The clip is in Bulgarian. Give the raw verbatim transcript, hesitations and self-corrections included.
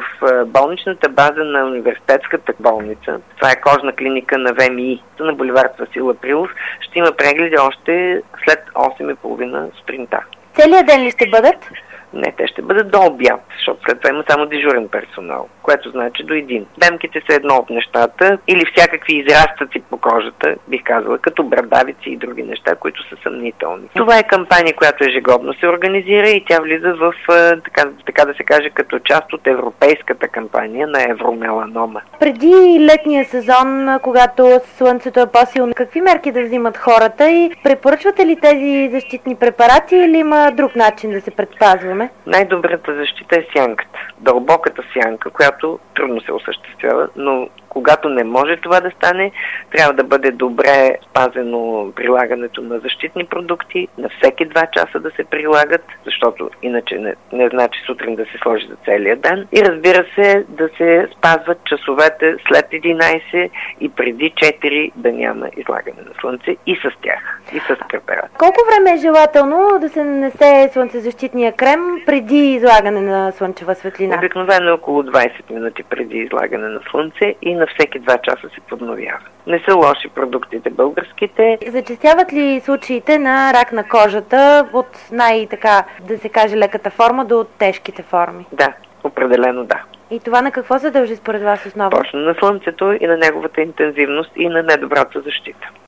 в болничната база на университетската болница, това е кожна клиника на ВМИ, на булевард Васил Априлов, ще има прегледи още след осем и половина сутринта. Целият ден ли ще бъдат? Не, те ще бъдат до обяд, защото след това има само дежурен персонал, което значи до един. Демките са едно от нещата или всякакви израстъци по кожата, бих казала, като брадавици и други неща, които са съмнителни. Това е кампания, която ежегодно се организира и тя влиза в, така, така да се каже, като част от европейската кампания на евромеланома. Преди летния сезон, когато слънцето е по-силно, какви мерки да взимат хората и препоръчвате ли тези защитни препарати или има друг начин да се предпазваме? Най-добрата защита е сянката. Дълбоката сянка, която трудно се осъществява, но когато не може това да стане, трябва да бъде добре спазено прилагането на защитни продукти, на всеки два часа да се прилагат, защото иначе не, не значи сутрин да се сложи за целия ден. И разбира се, да се спазват часовете след единайсет и преди четири да няма излагане на слънце и с тях, и с препарат. Колко време е желателно да се нанесе слънцезащитния крем преди излагане на слънчева светлина? Обикновено около двайсет минути преди излагане на слънце и на всеки два часа се подновява. Не са лоши продуктите българските. Зачестяват ли случаите на рак на кожата от най-така, да се каже, леката форма до тежките форми? Да, определено да. И това на какво се дължи според вас основно? Точно на слънцето и на неговата интензивност и на недобрата защита.